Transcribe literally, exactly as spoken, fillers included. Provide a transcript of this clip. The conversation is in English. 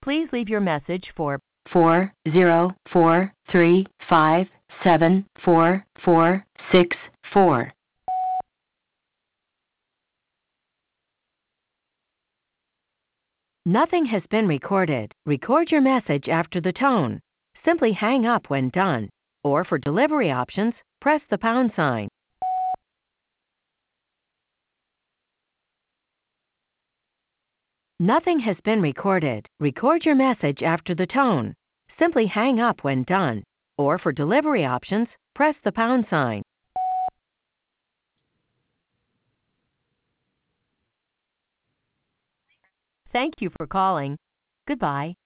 Please leave your message for four zero four three five seven four four six four. Nothing has been recorded. Record your message after the tone. Simply hang up when done. Or for delivery options, press the pound sign. Nothing has been recorded. Record your message after the tone. Simply hang up when done. Or for delivery options, press the pound sign. Thank you for calling. Goodbye.